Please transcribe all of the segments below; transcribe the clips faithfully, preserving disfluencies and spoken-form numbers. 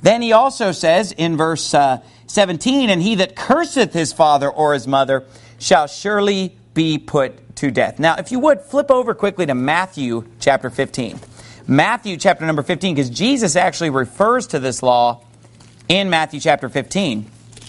Then he also says in verse uh, seventeen, and he that curseth his father or his mother shall surely be put to death. Now, if you would, flip over quickly to Matthew chapter fifteen. Matthew chapter number fifteen, because Jesus actually refers to this law in Matthew chapter fifteen.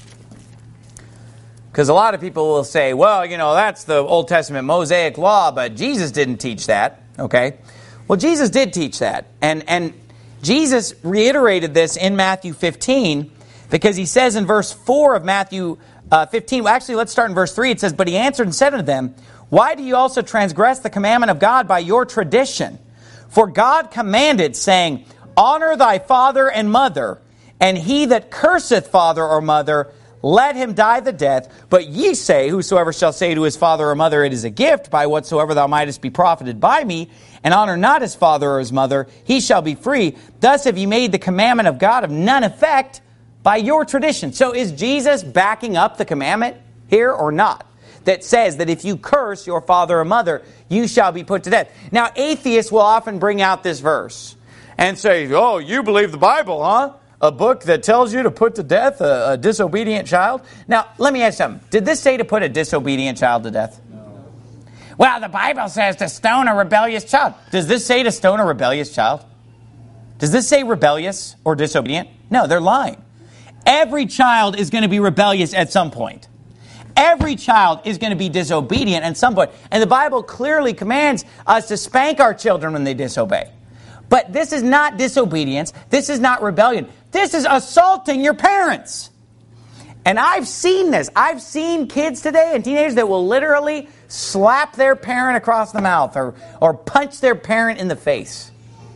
Because a lot of people will say, well, you know, that's the Old Testament Mosaic law, but Jesus didn't teach that. Okay? Well, Jesus did teach that. And, and Jesus reiterated this in Matthew fifteen, because he says in verse four of Matthew uh, fifteen, well, actually, let's start in verse three. It says, but he answered and said unto them, why do you also transgress the commandment of God by your tradition? For God commanded, saying, honor thy father and mother, and he that curseth father or mother, let him die the death. But ye say, whosoever shall say to his father or mother, it is a gift, by whatsoever thou mightest be profited by me, and honor not his father or his mother, he shall be free. Thus have ye made the commandment of God of none effect by your tradition. So is Jesus backing up the commandment here or not? That says that if you curse your father or mother, you shall be put to death. Now, atheists will often bring out this verse and say, oh, you believe the Bible, huh? A book that tells you to put to death a, a disobedient child? Now, let me ask you something. Did this say to put a disobedient child to death? No. Well, the Bible says to stone a rebellious child. Does this say to stone a rebellious child? Does this say rebellious or disobedient? No, they're lying. Every child is going to be rebellious at some point. Every child is going to be disobedient at some point. And the Bible clearly commands us to spank our children when they disobey. But this is not disobedience. This is not rebellion. This is assaulting your parents. And I've seen this. I've seen kids today and teenagers that will literally slap their parent across the mouth or, or punch their parent in the face.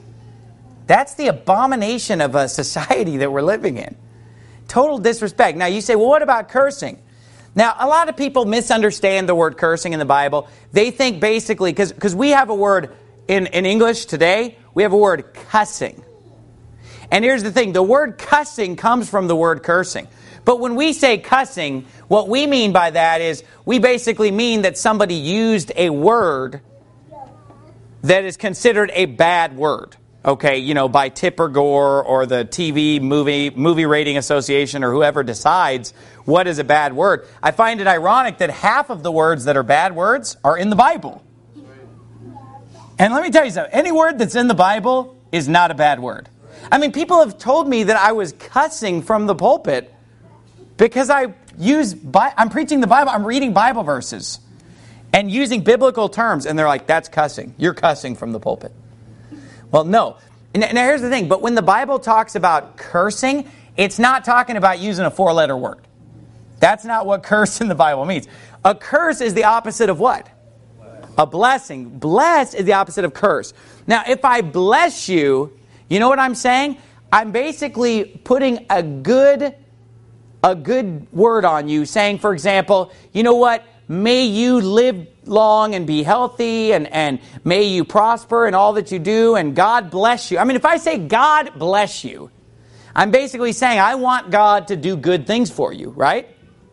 That's the abomination of a society that we're living in. Total disrespect. Now you say, well, what about cursing? Now, a lot of people misunderstand the word cursing in the Bible. They think basically, because because we have a word in, in English today, we have a word cussing. And here's the thing, the word cussing comes from the word cursing. But when we say cussing, what we mean by that is we basically mean that somebody used a word that is considered a bad word. Okay, you know, by Tipper Gore or the T V movie movie rating association or whoever decides what is a bad word. I find it ironic that half of the words that are bad words are in the Bible. And let me tell you something, any word that's in the Bible is not a bad word. I mean, people have told me that I was cussing from the pulpit because I use, I'm preaching the Bible, I'm reading Bible verses and using biblical terms. And they're like, that's cussing. You're cussing from the pulpit. Well, no. Now, here's the thing. But when the Bible talks about cursing, it's not talking about using a four-letter word. That's not what curse in the Bible means. A curse is the opposite of what? A blessing. Bless is the opposite of curse. Now, if I bless you, you know what I'm saying? I'm basically putting a good, a good word on you, saying, for example, you know what? May you live long and be healthy, and, and may you prosper in all that you do, and God bless you. I mean, if I say God bless you, I'm basically saying I want God to do good things for you, right?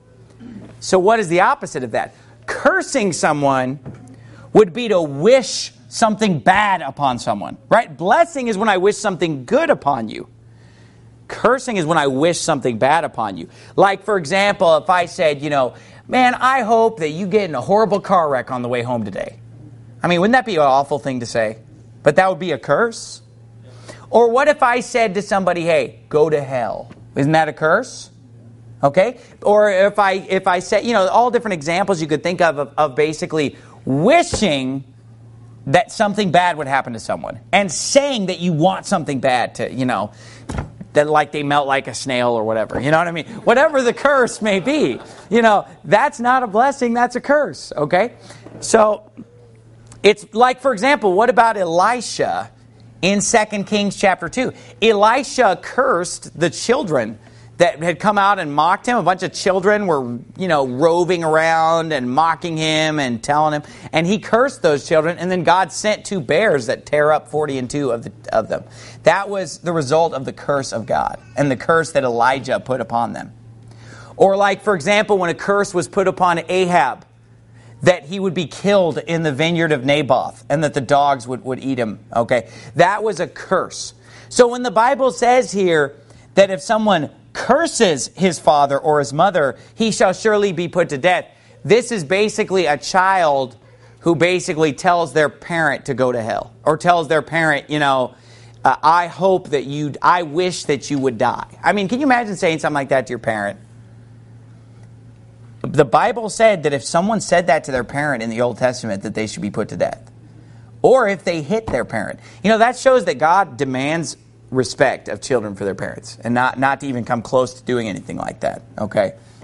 So what is the opposite of that? Cursing someone would be to wish something bad upon someone, right? Blessing is when I wish something good upon you. Cursing is when I wish something bad upon you. Like, for example, if I said, you know, man, I hope that you get in a horrible car wreck on the way home today. I mean, wouldn't that be an awful thing to say? But that would be a curse. Or what if I said to somebody, hey, go to hell? Isn't that a curse? Okay? Or if I if I said, you know, all different examples you could think of, of of basically wishing that something bad would happen to someone. And saying that you want something bad to, you know, that like they melt like a snail or whatever. You know what I mean? Whatever the curse may be. You know, that's not a blessing, that's a curse. Okay? So, it's like, for example, what about Elisha in Second Kings chapter two? Elisha cursed the children that had come out and mocked him. A bunch of children were, you know, roving around and mocking him and telling him. And he cursed those children. And then God sent two bears that tear up forty and two of, the, of them. That was the result of the curse of God and the curse that Elijah put upon them. Or like, for example, when a curse was put upon Ahab, that he would be killed in the vineyard of Naboth and that the dogs would, would eat him. Okay, that was a curse. So when the Bible says here that if someone curses his father or his mother, he shall surely be put to death. This is basically a child who basically tells their parent to go to hell, or tells their parent, you know, uh, I hope that you, I wish that you would die. I mean, can you imagine saying something like that to your parent? The Bible said that if someone said that to their parent in the Old Testament, that they should be put to death. Or if they hit their parent. You know, that shows that God demands respect of children for their parents, and not, not to even come close to doing anything like that. Okay?